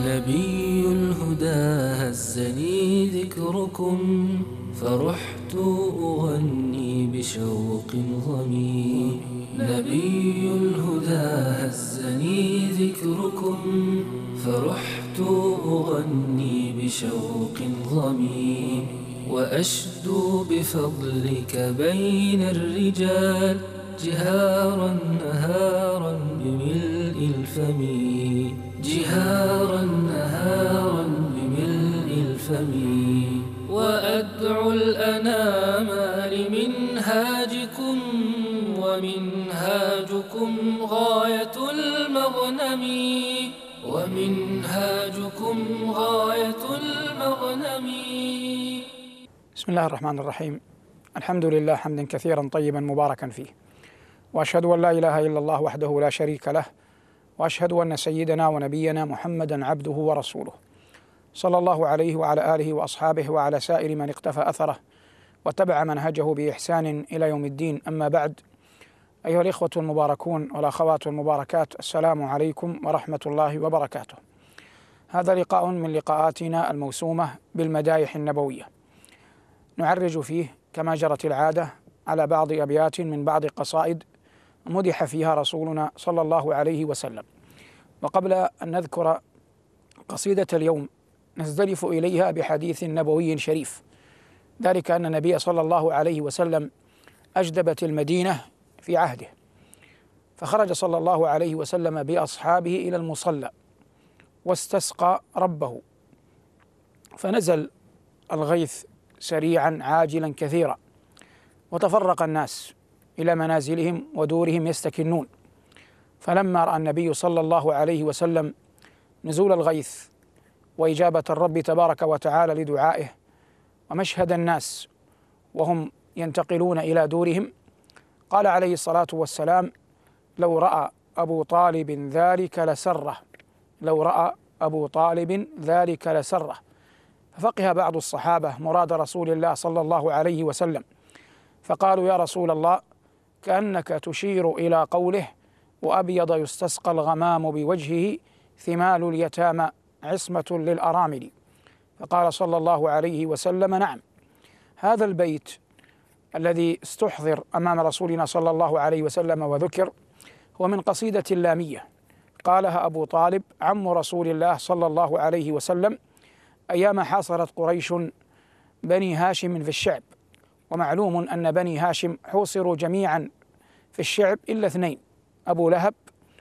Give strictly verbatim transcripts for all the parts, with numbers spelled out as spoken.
نبي الهدى هزني ذكركم فرحت أغني بشوق ضمي. نبي الهدى هزني ذكركم فرحت أغني بشوق ضمي. وأشدو بفضلك بين الرجال جهارا نهارا بملء الفم. جهارا نهارا بملء الفم. وأدعو الأنام لمنهاجكم ومنهاجكم غاية المغنم. ومنهاجكم غاية المغنم. بسم الله الرحمن الرحيم. الحمد لله حمدا كثيرا طيبا مباركا فيه، وأشهد أن لا إله إلا الله وحده لا شريك له، وأشهد أن سيدنا ونبينا محمدا عبده ورسوله، صلى الله عليه وعلى آله وأصحابه وعلى سائر من اقتفى أثره واتبع منهجه بإحسان إلى يوم الدين. أما بعد، أيها الإخوة المباركون والأخوات المباركات، السلام عليكم ورحمة الله وبركاته. هذا لقاء من لقاءاتنا الموسومة بالمدايح النبوية، نعرج فيه كما جرت العادة على بعض أبيات من بعض قصائد مدح فيها رسولنا صلى الله عليه وسلم. وقبل أن نذكر قصيدة اليوم نزدلف إليها بحديث نبوي شريف، ذلك أن النبي صلى الله عليه وسلم أجدبت المدينة في عهده، فخرج صلى الله عليه وسلم بأصحابه إلى المصلى واستسقى ربه، فنزل الغيث سريعا عاجلا كثيرا، وتفرق الناس إلى منازلهم ودورهم يستكنون. فلما رأى النبي صلى الله عليه وسلم نزول الغيث وإجابة الرب تبارك وتعالى لدعائه ومشهد الناس وهم ينتقلون إلى دورهم، قال عليه الصلاة والسلام: لو رأى أبو طالب ذلك لسره، لو رأى أبو طالب ذلك لسره. ففقه بعض الصحابة مراد رسول الله صلى الله عليه وسلم، فقالوا: يا رسول الله، كأنك تشير إلى قوله: وأبيض يستسقى الغمام بوجهه ثمال اليتامى عصمة للأرامل. فقال صلى الله عليه وسلم: نعم، هذا البيت الذي استحضر أمام رسولنا صلى الله عليه وسلم وذكر هو من قصيدة لامية قالها أبو طالب عم رسول الله صلى الله عليه وسلم أيام حاصرت قريش بني هاشم في الشعب. ومعلوم أن بني هاشم حوصروا جميعا في الشعب إلا اثنين: أبو لهب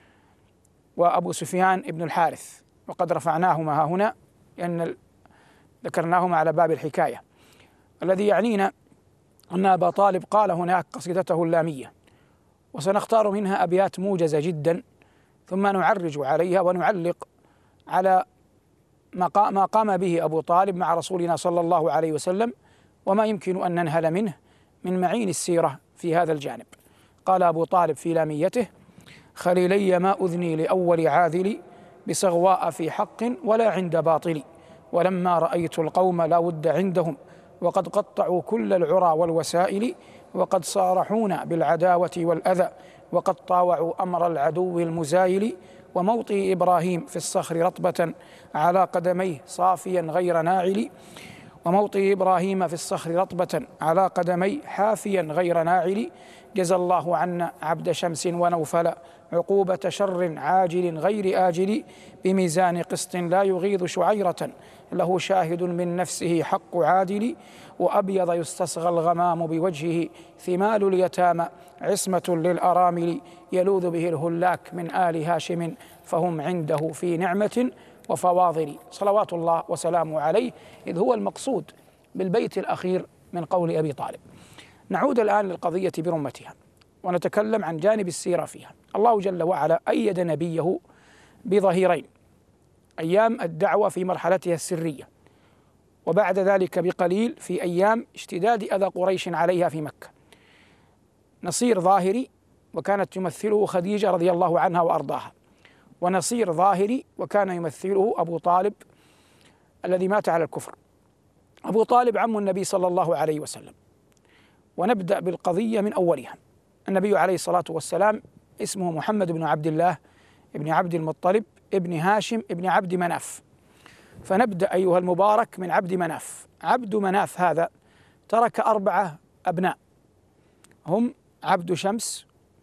وأبو سفيان ابن الحارث، وقد رفعناهما هنا لأن ذكرناهما على باب الحكاية. الذي يعنينا أن أبا طالب قال هناك قصيدته اللامية، وسنختار منها أبيات موجزة جدا، ثم نعرج عليها ونعلق على ما قام به أبو طالب مع رسولنا صلى الله عليه وسلم وما يمكن أن ننهل منه من معين السيرة في هذا الجانب. قال أبو طالب في لاميته: خليلي ما أذني لأول عاذلي بصغواء في حق ولا عند باطل، ولما رأيت القوم لا ود عندهم وقد قطعوا كل العرى والوسائل، وقد صارحونا بالعداوة والأذى وقد طاوعوا أمر العدو المزايل، وموطئ إبراهيم في الصخر رطبة على قدميه صافيا غير ناعل، وموطئ إبراهيم في الصخر رطبة على قدميه حافيا غير ناعل، جزى الله عنا عبد شمس ونوفل عقوبة شر عاجل غير آجل، بميزان قسط لا يغيظ شعيرة له شاهد من نفسه حق عادل، وأبيض يستصغى الغمام بوجهه ثمال اليتامى عصمة للأرامل، يلوذ به الهلاك من آل هاشم فهم عنده في نعمة وفواضل. صلوات الله وسلامه عليه، إذ هو المقصود بالبيت الأخير من قول أبي طالب. نعود الآن للقضية برمتها ونتكلم عن جانب السيرة فيها. الله جل وعلا أيد نبيه بظهيرين: أيام الدعوة في مرحلتها السرية، وبعد ذلك بقليل في أيام اشتداد أذى قريش عليها في مكة. نصير ظاهري وكانت تمثله خديجة رضي الله عنها وأرضاها، ونصير ظاهري وكان يمثله أبو طالب الذي مات على الكفر. أبو طالب عم النبي صلى الله عليه وسلم، ونبدأ بالقضية من أولها. النبي عليه الصلاة والسلام اسمه محمد بن عبد الله ابن عبد المطلب ابن هاشم ابن عبد مناف، فنبدأ أيها المبارك من عبد مناف. عبد مناف هذا ترك أربعة أبناء، هم عبد شمس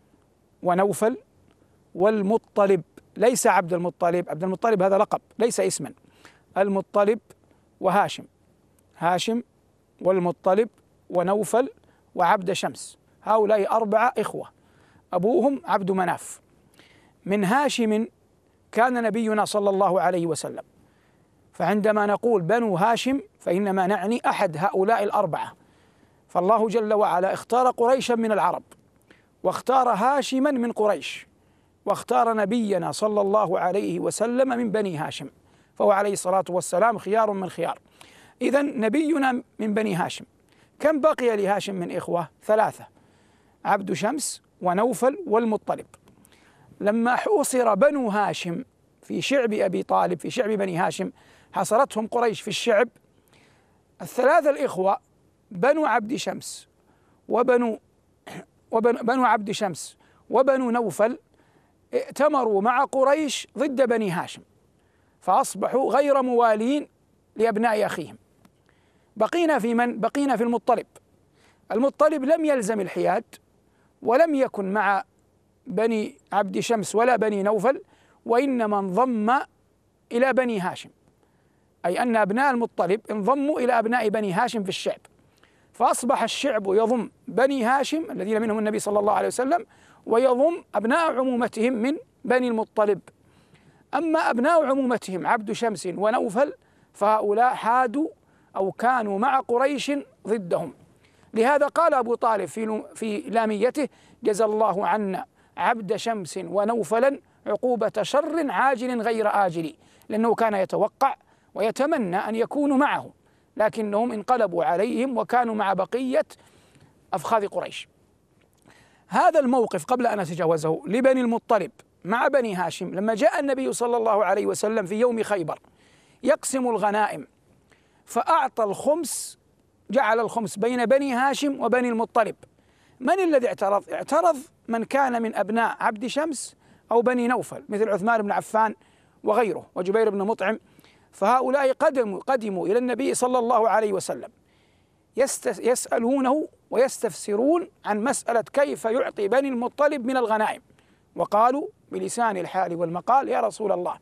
ونوفل والمطلب، ليس عبد المطلب، عبد المطلب هذا لقب ليس اسما، المطلب وهاشم، هاشم والمطلب ونوفل وعبد شمس، هؤلاء أربعة إخوة أبوهم عبد مناف. من هاشم كان نبينا صلى الله عليه وسلم، فعندما نقول بنو هاشم فإنما نعني أحد هؤلاء الأربعة، فالله جل وعلا اختار قريشا من العرب، واختار هاشما من قريش، واختار نبينا صلى الله عليه وسلم من بني هاشم، فهو عليه الصلاة والسلام خيار من خيار. إذن نبينا من بني هاشم. كم بقي لهاشم من إخوة؟ ثلاثة، عبد شمس ونوفل والمطلب. لما حوصر بنو هاشم في شعب أبي طالب، في شعب بني هاشم، حصرتهم قريش في الشعب، الثلاثة الإخوة بنو عبد شمس وبنو وبنو بنو عبد شمس وبنو نوفل ائتمروا مع قريش ضد بني هاشم، فأصبحوا غير موالين لأبناء أخيهم. بقينا في من؟ بقينا في المطلب. المطلب لم يلزم الحياد، ولم يكن مع بني عبد شمس ولا بني نوفل، وإنما انضم إلى بني هاشم، أي أن أبناء المطلب انضموا إلى أبناء بني هاشم في الشعب، فأصبح الشعب يضم بني هاشم الذين منهم النبي صلى الله عليه وسلم، ويضم أبناء عمومتهم من بني المطلب. أما أبناء عمومتهم عبد شمس ونوفل فهؤلاء حادوا أو كانوا مع قريش ضدهم. لهذا قال أبو طالب في في لاميته: جزى الله عنا عبد شمس ونوفلا عقوبة شر عاجل غير آجل، لأنه كان يتوقع ويتمنى أن يكونوا معه، لكنهم انقلبوا عليهم وكانوا مع بقية أفخاذ قريش. هذا الموقف قبل أن أتجاوزه لبني المطلب مع بني هاشم، لما جاء النبي صلى الله عليه وسلم في يوم خيبر يقسم الغنائم، فأعطى الخمس، جعل الخمس بين بني هاشم وبني المطلب. من الذي اعترض؟ اعترض من كان من أبناء عبد شمس أو بني نوفل، مثل عثمان بن عفان وغيره وجبير بن مطعم، فهؤلاء قدموا قدموا إلى النبي صلى الله عليه وسلم يسألونه ويستفسرون عن مسألة كيف يعطي بني المطلب من الغنائم، وقالوا بلسان الحال والمقال: يا رسول الله،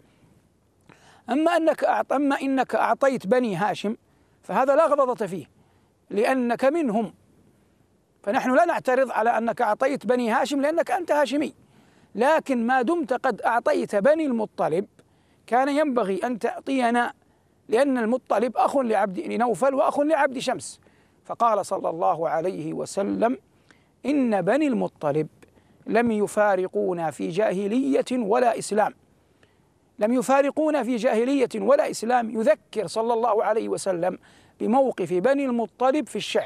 أما أنك أعط أما إنك أعطيت بني هاشم فهذا لا غضضة فيه لأنك منهم، فنحن لا نعترض على أنك أعطيت بني هاشم لأنك أنت هاشمي، لكن ما دمت قد أعطيت بني المطلب كان ينبغي أن تعطينا، لأن المطلب أخ لعبد نوفل وأخ لعبد شمس. فقال صلى الله عليه وسلم: إن بني المطلب لم يفارقونا في جاهلية ولا إسلام، لم يفارقونا في جاهلية ولا إسلام. يذكر صلى الله عليه وسلم بموقف بني المطلب في الشعب،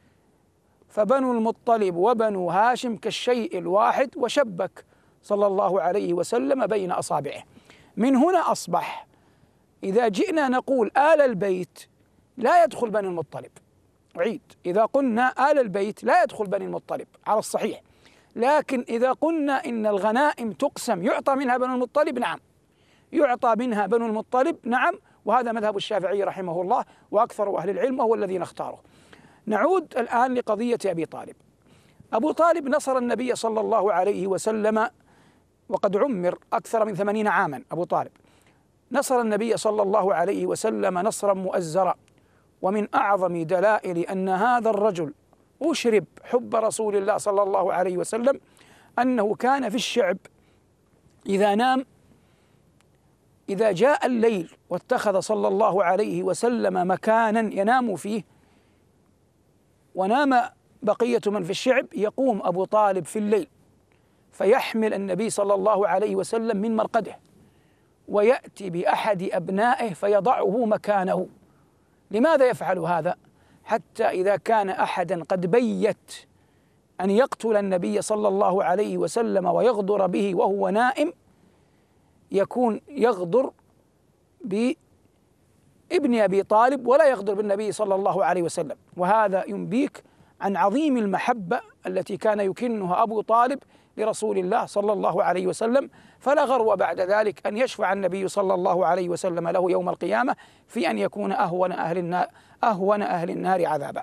فبنو المطلب وبنو هاشم كالشيء الواحد، وشبك صلى الله عليه وسلم بين أصابعه. من هنا أصبح إذا جئنا نقول آل البيت لا يدخل بني المطلب، أعيد، إذا قلنا آل البيت لا يدخل بني المطلب على الصحيح، لكن إذا قلنا إن الغنائم تقسم يعطى منها بنو المطلب، نعم، يعطى منها بنو المطلب، نعم، وهذا مذهب الشافعي رحمه الله وأكثر أهل العلم وهو الذي نختاره. نعود الآن لقضية أبي طالب. أبو طالب نصر النبي صلى الله عليه وسلم وقد عمر أكثر من ثمانين عاما. أبو طالب نصر النبي صلى الله عليه وسلم نصرا مؤزرا، ومن أعظم دلائل أن هذا الرجل أشرب حب رسول الله صلى الله عليه وسلم أنه كان في الشعب إذا نام، إذا جاء الليل واتخذ صلى الله عليه وسلم مكانا ينام فيه ونام بقية من في الشعب، يقوم أبو طالب في الليل فيحمل النبي صلى الله عليه وسلم من مرقده ويأتي بأحد أبنائه فيضعه مكانه. لماذا يفعل هذا؟ حتى إذا كان أحدا قد بيت أن يقتل النبي صلى الله عليه وسلم ويغدر به وهو نائم، يكون يغدر بابن أبي طالب ولا يغدر بالنبي صلى الله عليه وسلم. وهذا ينبيك عن عظيم المحبة التي كان يكنها أبو طالب لرسول الله صلى الله عليه وسلم، فلا غرو بعد ذلك أن يشفع النبي صلى الله عليه وسلم له يوم القيامة في أن يكون أهون أهل النار أهون أهل النار عذابا.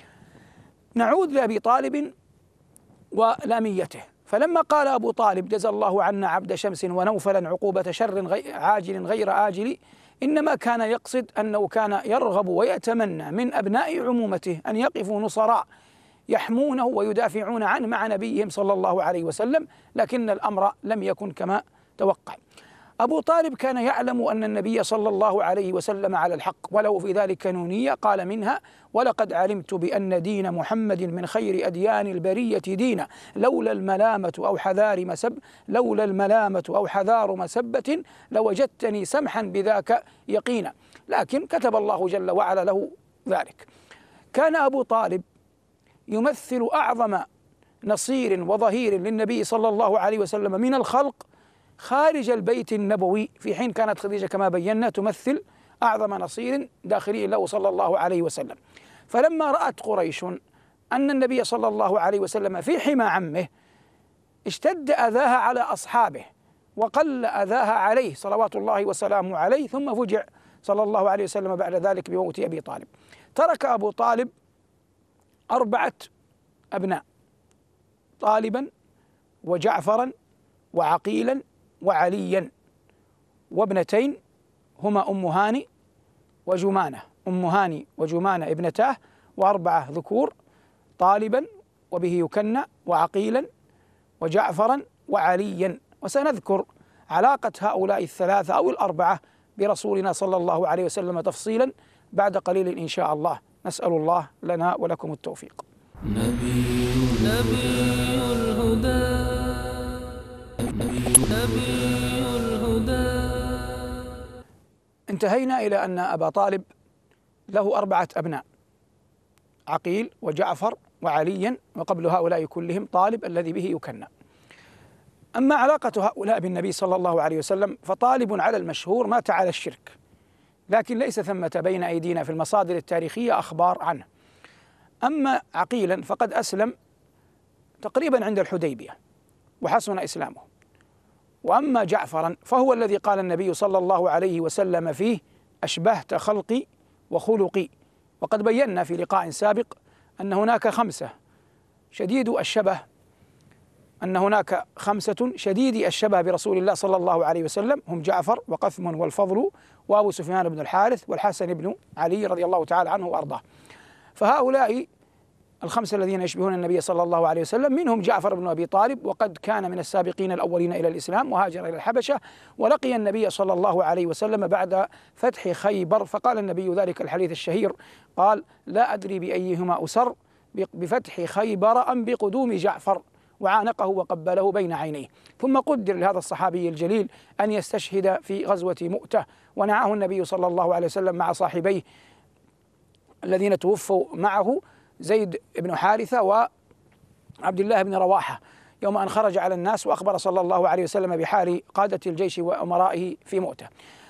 نعود لأبي طالب ولاميته. فلما قال أبو طالب: جزى الله عنا عبد شمس ونوفلا عقوبة شر غير عاجل غير آجل، إنما كان يقصد أنه كان يرغب ويتمنى من أبناء عمومته أن يقفوا نصراء يحمونه ويدافعون عنه مع نبيهم صلى الله عليه وسلم، لكن الأمر لم يكن كما توقع. أبو طالب كان يعلم أن النبي صلى الله عليه وسلم على الحق، وله في ذلك نونية قال منها: ولقد علمت بأن دين محمد من خير أديان البرية دينا، لولا الملامة أو حذار مسب لولا الملامة أو حذار مسبة لوجدتني سمحا بذاك يقينا. لكن كتب الله جل وعلا له ذلك. كان أبو طالب يمثل أعظم نصير وظهير للنبي صلى الله عليه وسلم من الخلق خارج البيت النبوي، في حين كانت خديجة كما بينا تمثل أعظم نصير داخلي له صلى الله عليه وسلم. فلما رأت قريش أن النبي صلى الله عليه وسلم في حمى عمه اشتد أذاها على أصحابه وقل أذاها عليه صلوات الله وسلامه عليه، ثم فجع صلى الله عليه وسلم بعد ذلك بموت أبي طالب. ترك أبو طالب أربعة أبناء: طالبا وجعفرا وعقيلا وعليا، وابنتين هما أم هاني وجمانة أم هاني وجمانة ابنتاه، وأربعة ذكور: طالبا وبه يكنى وعقيلا وجعفرا وعليا. وسنذكر علاقة هؤلاء الثلاثة أو الأربعة برسولنا صلى الله عليه وسلم تفصيلا بعد قليل إن شاء الله. نسأل الله لنا ولكم التوفيق. نبي نبي الهدى نبي الهدى. انتهينا إلى أن أبا طالب له أربعة أبناء: عقيل وجعفر وعليا، وقبل هؤلاء كلهم طالب الذي به يكنى. أما علاقة هؤلاء بالنبي صلى الله عليه وسلم فطالب على المشهور مات على الشرك، لكن ليس ثمة بين أيدينا في المصادر التاريخية أخبار عنه. أما عقيلا فقد أسلم تقريبا عند الحديبية وحسن إسلامه. وأما جعفرا فهو الذي قال النبي صلى الله عليه وسلم فيه: أشبهت خلقي وخلقي. وقد بينا في لقاء سابق أن هناك خمسة شديد الشبه أن هناك خمسة شديدي الشبه برسول الله صلى الله عليه وسلم، هم جعفر وقثم والفضل وأبو سفيان بن الحارث والحسن بن علي رضي الله تعالى عنه وأرضاه. فهؤلاء الخمسة الذين يشبهون النبي صلى الله عليه وسلم منهم جعفر بن أبي طالب، وقد كان من السابقين الأولين إلى الإسلام وهاجر إلى الحبشة ولقي النبي صلى الله عليه وسلم بعد فتح خيبر، فقال النبي ذلك الحديث الشهير قال: لا أدري بأيهما أسر، بفتح خيبر أم بقدوم جعفر، وعانقه وقبله بين عينيه. ثم قدر لهذا الصحابي الجليل أن يستشهد في غزوة مؤتة، ونعاه النبي صلى الله عليه وسلم مع صاحبيه الذين توفوا معه زيد بن حارثة وعبد الله بن رواحة يوم أن خرج على الناس وأخبر صلى الله عليه وسلم بحال قادة الجيش وأمرائه في مؤتة.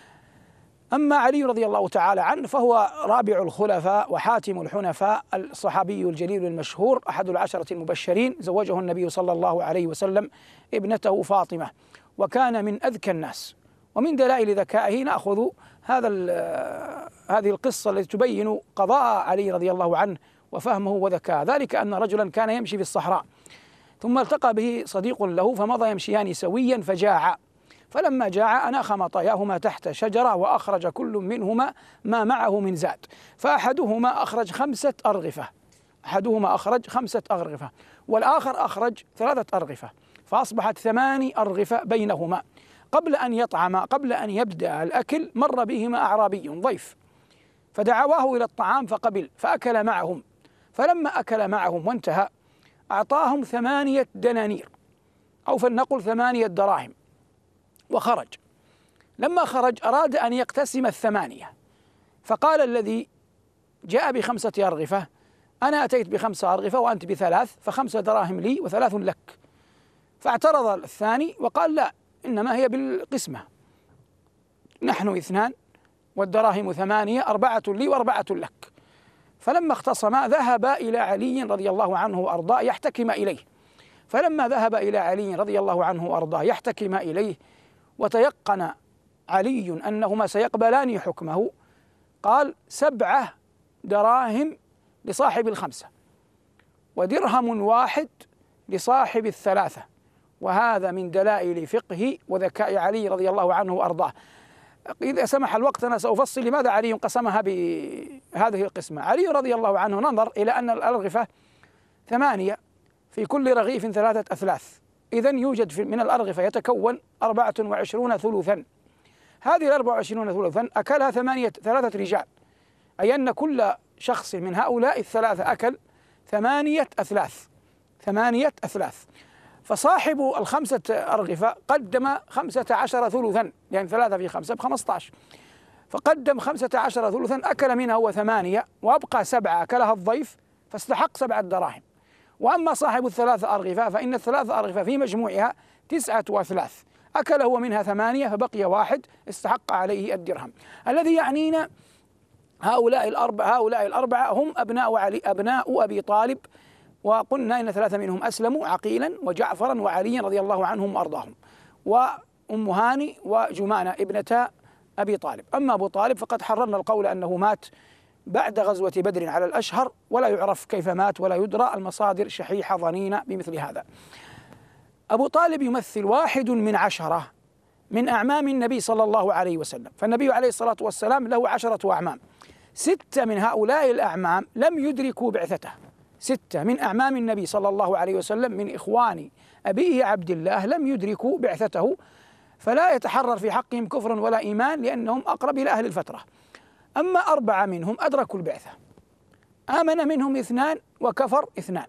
أما علي رضي الله تعالى عنه فهو رابع الخلفاء وحاتم الحنفاء، الصحابي الجليل المشهور أحد العشرة المبشرين، زوجه النبي صلى الله عليه وسلم ابنته فاطمة، وكان من أذكى الناس. ومن دلائل ذكائه نأخذ هذا هذه القصة التي تبين قضاء علي رضي الله عنه وفهمه وذكاء. ذلك أن رجلا كان يمشي في الصحراء ثم التقى به صديق له فمضى يمشيان سويا فجاعا، فلما جاعا أناخ مطاياهما تحت شجرة وأخرج كل منهما ما معه من زاد، فأحدهما أخرج خمسة أرغفة أحدهما أخرج خمسة أرغفة والآخر أخرج ثلاثة أرغفة، فأصبحت ثماني أرغفة بينهما. قبل أن يطعم قبل أن يبدأ الأكل مر بهما أعرابي ضيف فدعواه إلى الطعام فقبل فأكل معهم، فلما أكل معهم وانتهى أعطاهم ثمانية دنانير أو فلنقل ثمانية دراهم وخرج. لما خرج أراد أن يقتسم الثمانية، فقال الذي جاء بخمسة أرغفة: أنا أتيت بخمسة أرغفة وأنت بثلاث، فخمسة دراهم لي وثلاث لك. فاعترض الثاني وقال: لا، إنما هي بالقسمة، نحن اثنان والدراهم ثمانية، أربعة لي وأربعة لك. فلما اختصما ذهب إلى علي رضي الله عنه وأرضاه يحتكم إليه. فلما ذهب إلى علي رضي الله عنه وأرضاه يحتكم إليه وتيقن علي أنهما سيقبلان حكمه، قال: سبعة دراهم لصاحب الخمسة ودرهم واحد لصاحب الثلاثة. وهذا من دلائل فقه وذكاء علي رضي الله عنه وأرضاه. إذا سمح الوقت أنا سأفصل لماذا علي قسمها بهذه القسمة. علي رضي الله عنه نظر إلى أن الأرغفة ثمانية، في كل رغيف ثلاثة أثلاث، إذن يوجد من الأرغفة يتكون أربعة وعشرون ثلثا. هذه الأربعة وعشرون ثلثا أكلها ثمانية ثلاثة رجال، أي أن كل شخص من هؤلاء الثلاثة أكل ثمانية أثلاث ثمانية أثلاث فصاحب الخمسة أرغفة قدم خمسة عشر ثلثا، يعني ثلاثة في خمسة بخمسة عشر، فقدم خمسة عشر ثلثا أكل منها هو ثمانية، وأبقى سبعة أكلها الضيف فاستحق سبعة دراهم. وأما صاحب الثلاثة أرغفة فإن الثلاثة أرغفة في مجموعها تسعة وأثلاث، أكل هو منها ثمانية فبقي واحد استحق عليه الدرهم. الذي يعنينا هؤلاء الأربعة هؤلاء الأربعة هم أبناء علي أبناء أبي طالب، وقلنا إن ثلاثة منهم أسلموا: عقيلا وجعفرا وعلي رضي الله عنهم وأرضاهم، وأم هاني وجمانة ابنتا أبي طالب. أما أبو طالب فقد حررنا القول أنه مات بعد غزوة بدر على الأشهر، ولا يعرف كيف مات ولا يدرى، المصادر شحيحة ظنينة بمثل هذا. أبو طالب يمثل واحد من عشرة من أعمام النبي صلى الله عليه وسلم، فالنبي عليه الصلاة والسلام له عشرة أعمام، ستة من هؤلاء الأعمام لم يدركوا بعثته، ستة من أعمام النبي صلى الله عليه وسلم من إخوان أبيه عبد الله لم يدركوا بعثته، فلا يتحرر في حقهم كفر ولا إيمان لأنهم أقرب إلى أهل الفترة. أما أربعة منهم أدركوا البعثة، آمن منهم اثنان وكفر اثنان،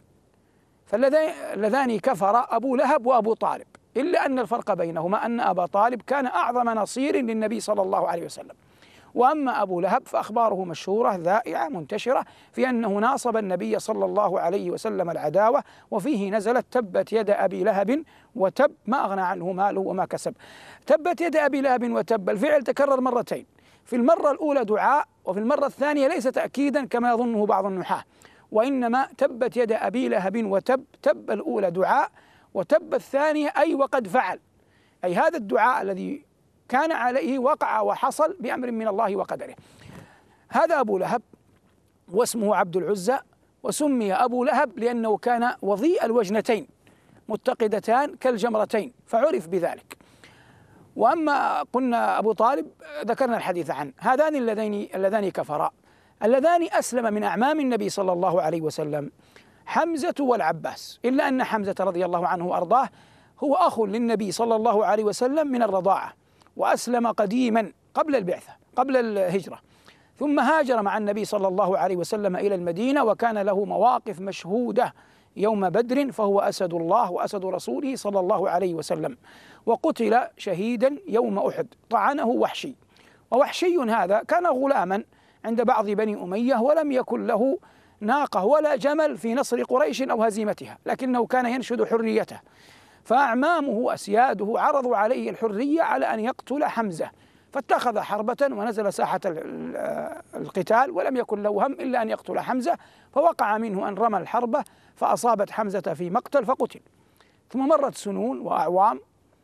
فاللذان كفر أبو لهب وأبو طالب، إلا أن الفرق بينهما أن أبا طالب كان أعظم نصير للنبي صلى الله عليه وسلم، وأما أبو لهب فأخباره مشهورة ذائعة منتشرة في أنه ناصب النبي صلى الله عليه وسلم العداوة، وفيه نزلت: تبت يد أبي لهب وتب ما أغنى عنه ماله وما كسب. تبت يد أبي لهب وتب الفعل تكرر مرتين، في المرة الأولى دعاء، وفي المرة الثانية ليس تأكيدا كما يظنه بعض النحاة، وإنما تبت يد أبي لهب وتب، تب الأولى دعاء، وتب الثانية أي وقد فعل، أي هذا الدعاء الذي كان عليه وقع وحصل بأمر من الله وقدره. هذا أبو لهب واسمه عبد العزى، وسمي أبو لهب لأنه كان وضيء الوجنتين متقدتان كالجمرتين فعرف بذلك. وأما قلنا أبو طالب ذكرنا الحديث عنه، هذان اللذين اللذان كفرا، اللذان أسلم من أعمام النبي صلى الله عليه وسلم حمزة والعباس، إلا أن حمزة رضي الله عنه وأرضاه هو أخ للنبي صلى الله عليه وسلم من الرضاعة، وأسلم قديما قبل البعثة قبل الهجرة، ثم هاجر مع النبي صلى الله عليه وسلم إلى المدينة، وكان له مواقف مشهودة يوم بدر، فهو أسد الله وأسد رسوله صلى الله عليه وسلم، وقتل شهيدا يوم أحد طعنه وحشي. ووحشي هذا كان غلاما عند بعض بني أمية، ولم يكن له ناقة ولا جمل في نصر قريش أو هزيمتها، لكنه كان ينشد حريته، فأعمامه أسياده عرضوا عليه الحرية على أن يقتل حمزة، فاتخذ حربة ونزل ساحة القتال، ولم يكن له هم إلا أن يقتل حمزة، فوقع منه أن رمى الحربة فأصابت حمزة في مقتل فقتل. ثم مرت سنون وأعوام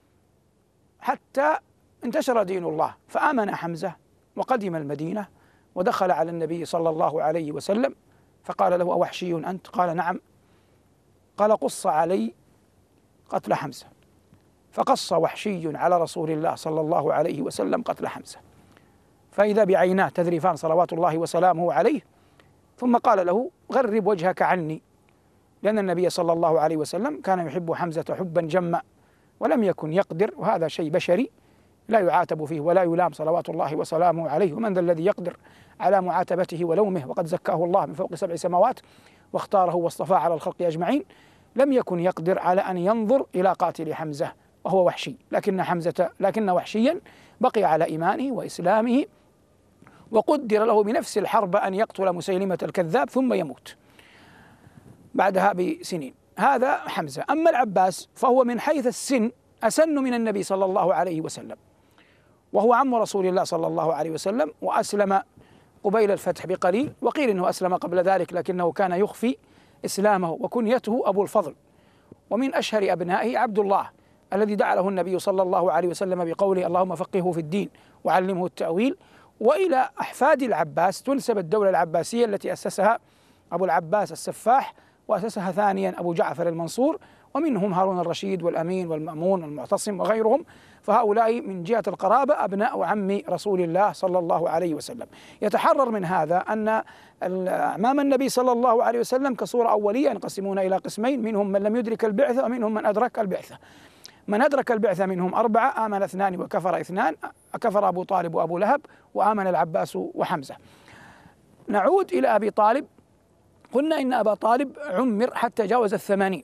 حتى انتشر دين الله، فآمن حمزة وقدم المدينة ودخل على النبي صلى الله عليه وسلم، فقال له: أوحشي أنت؟ قال: نعم. قال: قص علي قتل حمزة. فقص وحشي على رسول الله صلى الله عليه وسلم قتل حمزة، فإذا بعيناه تذرفان صلوات الله وسلامه عليه، ثم قال له: غرب وجهك عني، لأن النبي صلى الله عليه وسلم كان يحب حمزة حبا جما، ولم يكن يقدر، وهذا شيء بشري لا يعاتب فيه ولا يلام صلوات الله وسلامه عليه، ومن ذا الذي يقدر على معاتبته ولومه، وقد زكاه الله من فوق سبع سماوات واختاره واصطفاه على الخلق أجمعين. لم يكن يقدر على أن ينظر إلى قاتل حمزة وهو وحشي، لكن حمزة لكن وحشيا بقي على إيمانه وإسلامه، وقدر له بنفس الحرب أن يقتل مسيلمة الكذاب ثم يموت بعدها بسنين. هذا حمزة. أما العباس فهو من حيث السن أسن من النبي صلى الله عليه وسلم، وهو عم رسول الله صلى الله عليه وسلم، وأسلم قبيل الفتح بقليل، وقيل أنه أسلم قبل ذلك لكنه كان يخفي إسلامه، وكنيته أبو الفضل. ومن أشهر أبنائه عبد الله الذي دعا له النبي صلى الله عليه وسلم بقوله اللهم فقهه في الدين وعلمه التأويل. وإلى أحفاد العباس تنسب الدولة العباسية التي أسسها أبو العباس السفاح، وأسسها ثانيا أبو جعفر المنصور، ومنهم هارون الرشيد والأمين والمأمون والمعتصم وغيرهم. فهؤلاء من جهة القرابة أبناء عم رسول الله صلى الله عليه وسلم. يتحرر من هذا أن أعمام النبي صلى الله عليه وسلم كصورة أولية ينقسمون إلى قسمين، منهم من لم يدرك البعثة ومنهم من أدرك البعثة. من أدرك البعثة منهم أربعة، آمن اثنان وكفر اثنان، كفر أبو طالب وأبو لهب، وآمن العباس وحمزة. نعود إلى أبي طالب. قلنا إن أبا طالب عمر حتى جاوز الثمانين،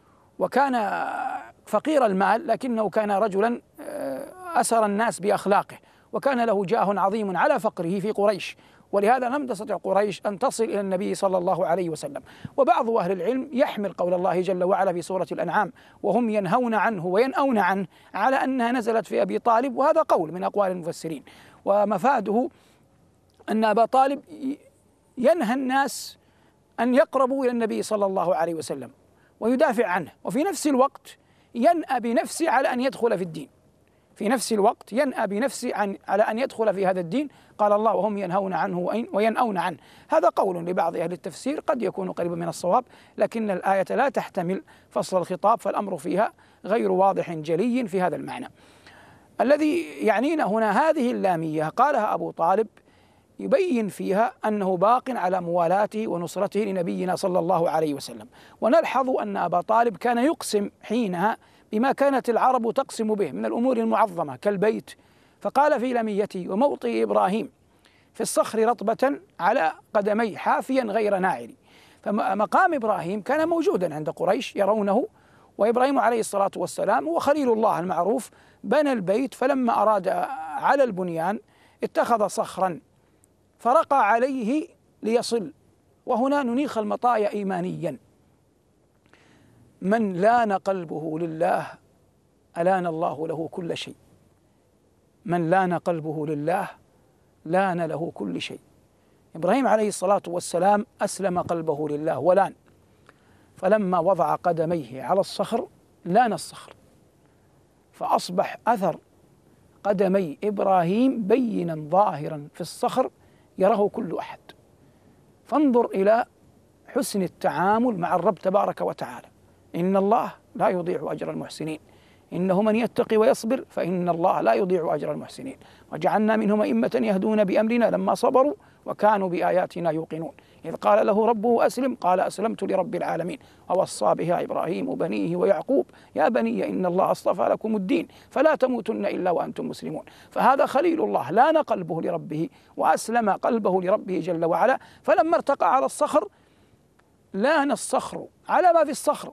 وكان فقير المال لكنه كان رجلا أسر الناس بأخلاقه، وكان له جاه عظيم على فقره في قريش، ولهذا لم تستطع قريش أن تصل إلى النبي صلى الله عليه وسلم. وبعض أهل العلم يحمل قول الله جل وعلا في سورة الأنعام وهم ينهون عنه وينأون عنه على أنها نزلت في أبي طالب، وهذا قول من أقوال المفسرين، ومفاده أن أبا طالب ينهى الناس أن يقربوا إلى النبي صلى الله عليه وسلم ويدافع عنه، وفي نفس الوقت ينأى بنفسه على أن يدخل في الدين. في نفس الوقت ينأى بنفسه عن على أن يدخل في هذا الدين. قال الله وهم ينهون عنه وينأون عنه. هذا قول لبعض أهل التفسير قد يكون قريبا من الصواب، لكن الآية لا تحتمل فصل الخطاب، فالأمر فيها غير واضح جلي في هذا المعنى. الذي يعنينا هنا هذه اللامية قالها أبو طالب يبين فيها أنه باق على موالاته ونصرته لنبينا صلى الله عليه وسلم. ونلحظ أن أبا طالب كان يقسم حينها بما كانت العرب تقسم به من الأمور المعظمة كالبيت، فقال في لميته وموطئ إبراهيم في الصخر رطبة على قدمي حافيا غير ناعل. فمقام إبراهيم كان موجودا عند قريش يرونه، وإبراهيم عليه الصلاة والسلام هو خليل الله المعروف، بنى البيت، فلما أراد على البنيان اتخذ صخرا فرقى عليه ليصل. وهنا ننيخ المطايا إيمانيا: من لان قلبه لله ألان الله له كل شيء. من لان قلبه لله لان له كل شيء. إبراهيم عليه الصلاة والسلام أسلم قلبه لله ولان، فلما وضع قدميه على الصخر لان الصخر، فأصبح أثر قدمي إبراهيم بينا ظاهرا في الصخر يراه كل أحد. فانظر إلى حسن التعامل مع الرب تبارك وتعالى. إن الله لا يضيع أجر المحسنين، إنه من يتقي ويصبر فإن الله لا يضيع أجر المحسنين، وجعلنا منهم أئمة يهدون بأمرنا لما صبروا وكانوا بآياتنا يوقنون. إذ قال له ربه أسلم قال أسلمت لرب العالمين، ووصى بها إبراهيم بنيه ويعقوب يا بني إن الله اصطفى لكم الدين فلا تموتن إلا وأنتم مسلمون. فهذا خليل الله لان قلبه لربه وأسلم قلبه لربه جل وعلا، فلما ارتقى على الصخر لان الصخر على ما في الصخر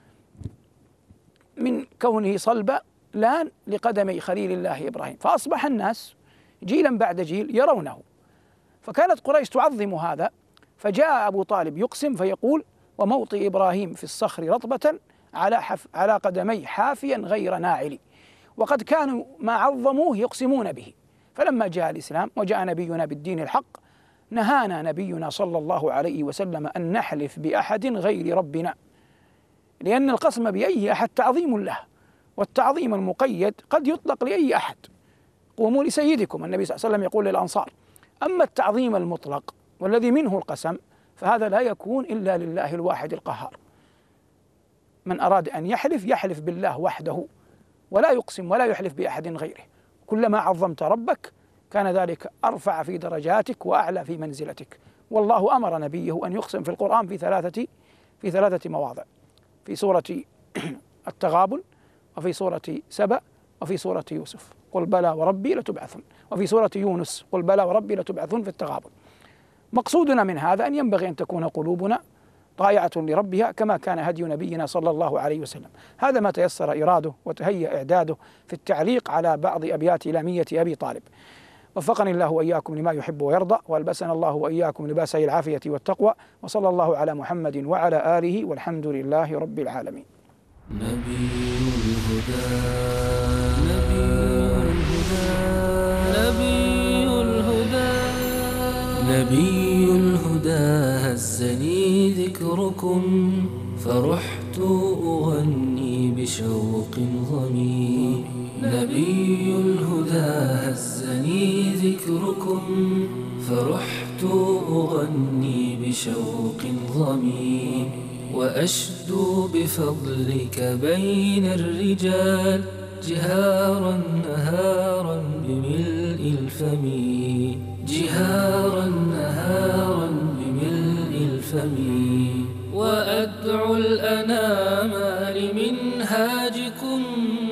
من كونه صلبا لان لقدمي خليل الله إبراهيم، فأصبح الناس جيلا بعد جيل يرونه. فكانت قريش تعظم هذا، فجاء أبو طالب يقسم فيقول وموطئ إبراهيم في الصخر رطبة على حف على قدمي حافيا غير ناعل. وقد كانوا ما عظموه يقسمون به، فلما جاء الإسلام وجاء نبينا بالدين الحق نهانا نبينا صلى الله عليه وسلم أن نحلف بأحد غير ربنا، لأن القسم بأي أحد تعظيم له، والتعظيم المقيد قد يطلق لأي أحد. قوموا لسيدكم، النبي صلى الله عليه وسلم يقول للأنصار. أما التعظيم المطلق والذي منه القسم فهذا لا يكون إلا لله الواحد القهار. من أراد أن يحلف يحلف بالله وحده ولا يقسم ولا يحلف بأحد غيره. كلما عظمت ربك كان ذلك أرفع في درجاتك وأعلى في منزلتك. والله أمر نبيه أن يقسم في القرآن في ثلاثة في ثلاثة مواضع: في سورة التغابن، وفي سورة سبأ، وفي سورة يوسف قل بلى وربي لتبعثن، وفي سورة يونس قل بلى وربي لتبعثن في التغابن. مقصودنا من هذا أن ينبغي أن تكون قلوبنا طائعة لربها كما كان هدي نبينا صلى الله عليه وسلم. هذا ما تيسر إراده وتهيأ إعداده في التعليق على بعض أبيات لامية أبي طالب. وفقني الله وإياكم لما يحب ويرضى، وألبسنا الله وإياكم لباس العافية والتقوى، وصلى الله على محمد وعلى آله والحمد لله رب العالمين. نبي الهدى نبي الهدى نبي الهدى نبي الهدى هزني ذكركم فرحت أغني بشوق ضمي. نبي الهدى هزني ذكركم فرحت أغني بشوق ضمي. وأشدو بفضلك بين الرجال جهارا نهارا بملء الفم. جهارا نهارا بملء الفم. وأدعو الأنام لمنهاجكم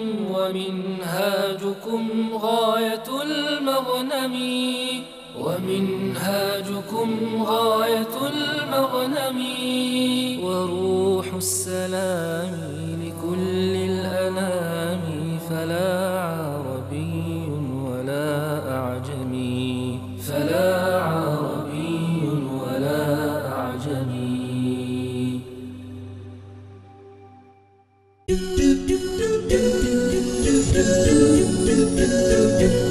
ومنهاجكم غاية المغنم. ومنهاجكم غاية المغنم. وروح السلام لكل الأنام فلا عربي ولا أعجمي. فلا عربي ولا أعجمي.